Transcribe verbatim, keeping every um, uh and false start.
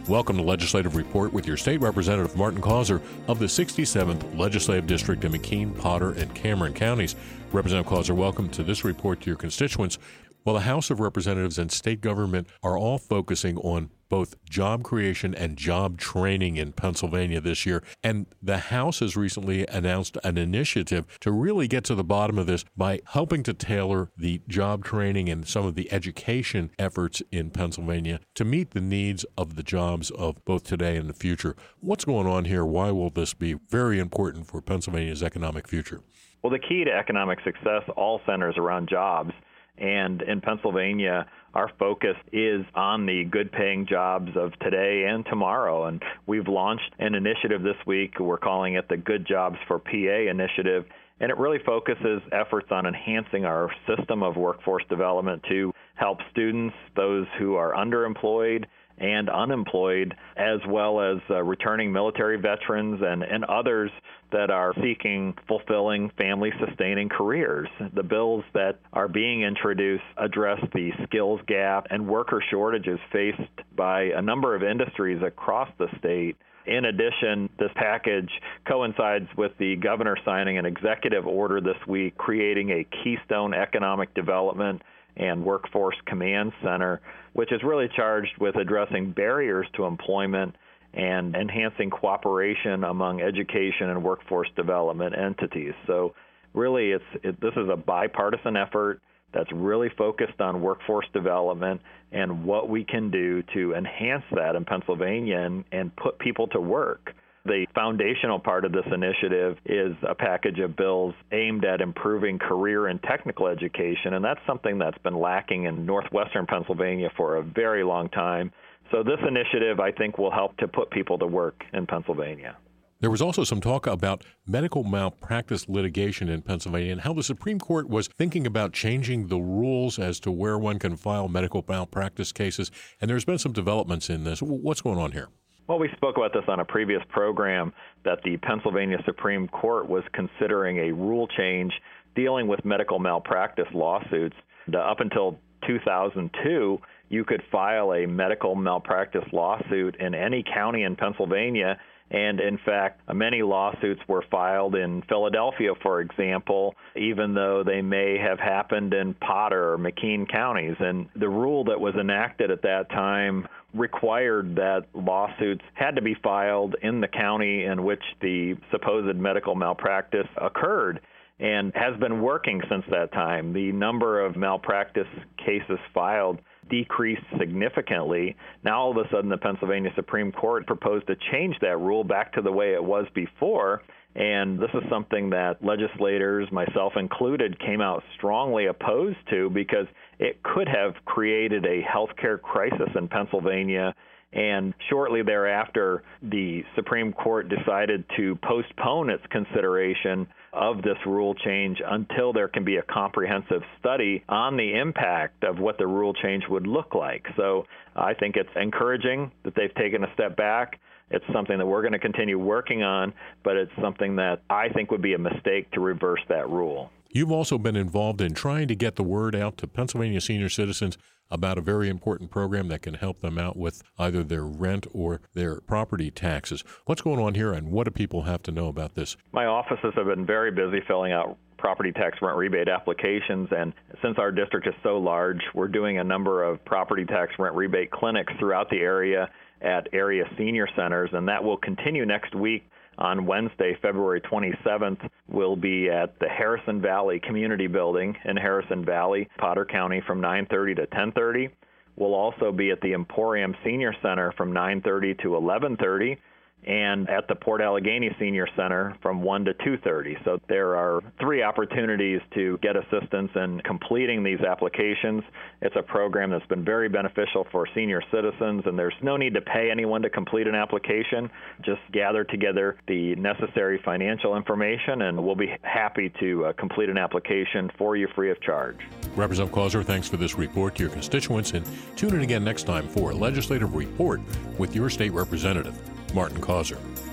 Welcome to Legislative Report with your State Representative Martin Causer of the sixty-seventh Legislative District in McKean, Potter, and Cameron counties. Representative Causer, welcome to this report to your constituents. Well, the House of Representatives and state government are all focusing on both job creation and job training in Pennsylvania this year. And the House has recently announced an initiative to really get to the bottom of this by helping to tailor the job training and some of the education efforts in Pennsylvania to meet the needs of the jobs of both today and the future. What's going on here? Why will this be very important for Pennsylvania's economic future? Well, the key to economic success all centers around jobs. And in Pennsylvania, our focus is on the good-paying jobs of today and tomorrow. And we've launched an initiative this week. We're calling it the Good Jobs for P A initiative. And it really focuses efforts on enhancing our system of workforce development to help students, those who are underemployed and unemployed, as well as uh, returning military veterans and, and others that are seeking fulfilling family-sustaining careers. The bills that are being introduced address the skills gap and worker shortages faced by a number of industries across the state. In addition, this package coincides with the governor signing an executive order this week creating a Keystone Economic Development and Workforce Command Center, which is really charged with addressing barriers to employment and enhancing cooperation among education and workforce development entities. So really, it's it, this is a bipartisan effort that's really focused on workforce development and what we can do to enhance that in Pennsylvania and, and put people to work. The foundational part of this initiative is a package of bills aimed at improving career and technical education, and that's something that's been lacking in northwestern Pennsylvania for a very long time. So this initiative, I think, will help to put people to work in Pennsylvania. There was also some talk about medical malpractice litigation in Pennsylvania and how the Supreme Court was thinking about changing the rules as to where one can file medical malpractice cases, and there's been some developments in this. What's going on here? Well, we spoke about this on a previous program, that the Pennsylvania Supreme Court was considering a rule change dealing with medical malpractice lawsuits. Up until two thousand two, you could file a medical malpractice lawsuit in any county in Pennsylvania. And in fact, many lawsuits were filed in Philadelphia, for example, even though they may have happened in Potter or McKean counties. And the rule that was enacted at that time required that lawsuits had to be filed in the county in which the supposed medical malpractice occurred, and has been working since that time. The number of malpractice cases filed decreased significantly. Now, all of a sudden, the Pennsylvania Supreme Court proposed to change that rule back to the way it was before. And this is something that legislators, myself included, came out strongly opposed to because it could have created a healthcare crisis in Pennsylvania. And shortly thereafter, the Supreme Court decided to postpone its consideration of this rule change until there can be a comprehensive study on the impact of what the rule change would look like. So I think it's encouraging that they've taken a step back. It's something that we're going to continue working on, but it's something that I think would be a mistake to reverse that rule. You've also been involved in trying to get the word out to Pennsylvania senior citizens about a very important program that can help them out with either their rent or their property taxes. What's going on here, and what do people have to know about this? My offices have been very busy filling out property tax rent rebate applications, and since our district is so large, we're doing a number of property tax rent rebate clinics throughout the area at area senior centers, and that will continue next week. On Wednesday, February twenty-seventh, we'll be at the Harrison Valley Community Building in Harrison Valley, Potter County, from nine thirty to ten thirty. We'll also be at the Emporium Senior Center from nine thirty to eleven thirty, and at the Port Allegheny Senior Center from one to two thirty. So there are three opportunities to get assistance in completing these applications. It's a program that's been very beneficial for senior citizens, and there's no need to pay anyone to complete an application. Just gather together the necessary financial information, and we'll be happy to uh, complete an application for you free of charge. Representative Causer, thanks for this report to your constituents, and tune in again next time for a Legislative Report with your state representative, Martin Causer.